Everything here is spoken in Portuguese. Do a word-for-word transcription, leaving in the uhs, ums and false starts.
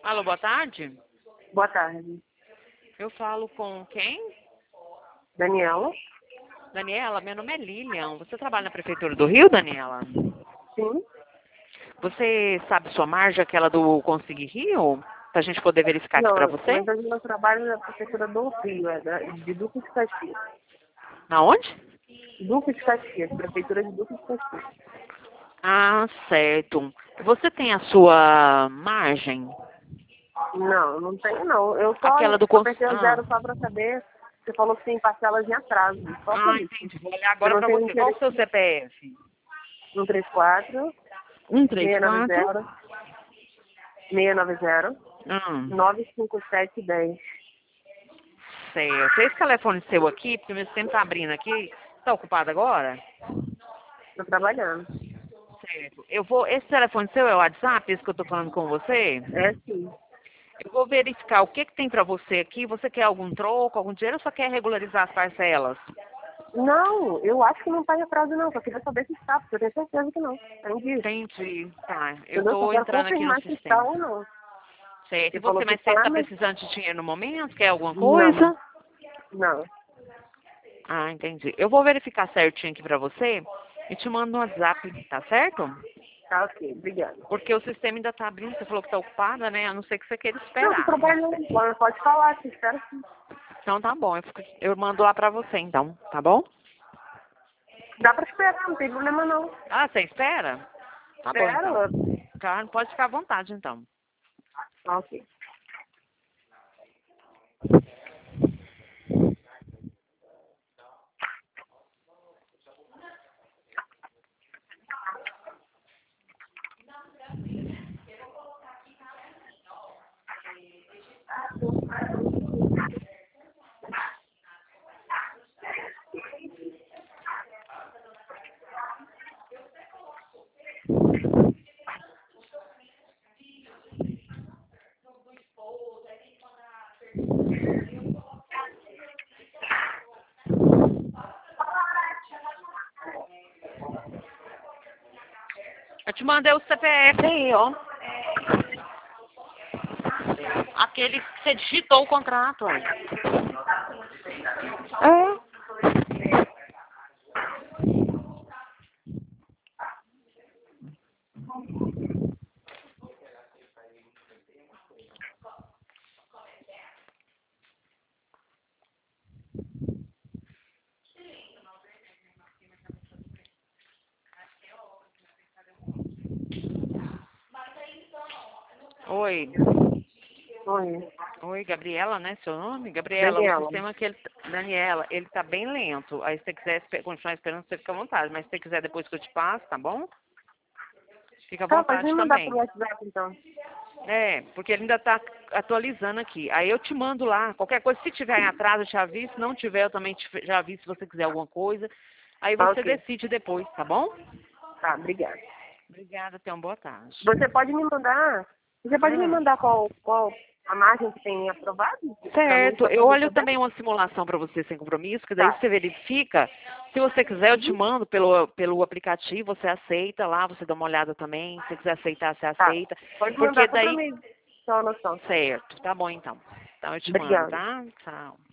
Alô, boa tarde. Boa tarde. Eu falo com quem? Daniela? Daniela, meu nome é Lilian. Você trabalha na Prefeitura do Rio, Daniela? Sim. Você sabe sua margem, aquela do Conseguir Rio? Pra gente poder verificar aqui Não, pra na você? verdade eu trabalho na Prefeitura do Rio, é da, de Duque de Caxias. Na onde? Duque de Caxias, Prefeitura de Duque de Caxias. Ah, certo. Você tem a sua margem? Não, não tenho não. Eu só Aquela do Cons... apertei o Ah, zero só pra saber. Você falou que tem parcelas em atraso. Só por ah, isso. entendi. Vou olhar Eu agora não pra tenho você. Qual o interesse. seu C P F? um três quatro, Um, três, seis nove quatro. zero, seis nove zero, Ah, nove cinco sete um zero. certo. Esse telefone seu aqui, porque meu sistema tá abrindo aqui, tá ocupado agora? Estou trabalhando. Certo. Eu vou. Esse telefone seu é o WhatsApp, esse que eu tô falando com você? É sim. Eu vou verificar o que, que tem pra você aqui. Você quer algum troco, algum dinheiro ou só quer regularizar as parcelas? Não, eu acho que não está em atraso não. Só queria saber se está, porque eu tenho certeza que não. Entendi. Entendi. Tá. Eu Entendeu? Só tô quero entrando aqui no confirmar se está sistema. ou não. Certo. E Você você, falou que mas você está, está mas precisando de dinheiro no momento? Quer alguma não. coisa? Não. Ah, entendi. Eu vou verificar certinho aqui pra você e te mando no WhatsApp, tá certo? Tá ok, obrigada. Porque o sistema ainda tá abrindo, você falou que tá ocupada, né? A não ser que você queira Não, estou esperar. trabalhando. Pode pode falar, que espera sim. Então tá bom, eu, fico- eu mando lá pra você então, tá bom? Dá para esperar, não tem problema não. Ah, você espera? Tá bom então. Espero. Tá, pode ficar à vontade então. Tá ok. Eu te mandei o C P F aí, ó. Aquele que você digitou o contrato aí. É. Oi. Oi. Oi, Gabriela, né? Seu nome? Gabriela, o Daniela. sistema que ele. Daniela, ele tá bem lento. Aí se você quiser espe- continuar esperando, você fica à vontade. Mas se você quiser depois que eu te passo, tá bom? Fica à Tá, pode me vontade mandar pro também. WhatsApp então. É, porque ele ainda tá atualizando aqui. Aí eu te mando lá. Qualquer coisa, se tiver em atraso, eu te aviso. Se não tiver, eu também te, já aviso se você quiser alguma coisa. Aí Tá você ok. decide depois, tá bom? Tá, obrigada. Obrigada, tenha uma boa tarde. Você pode me mandar. Você pode me Ah. mandar qual, qual a margem que tem aprovado? Pra mim Certo, só eu poder olho saber? também uma simulação para você sem compromisso, que daí Tá. você verifica. Se você quiser, eu te Uhum. mando pelo, pelo aplicativo, você aceita lá, você dá uma olhada também. Se você quiser aceitar, você Tá. aceita. Pode Porque mandar só pra daí, mim ter uma noção. certo, tá bom então. Então eu te mando, Obrigada. tá? Tchau.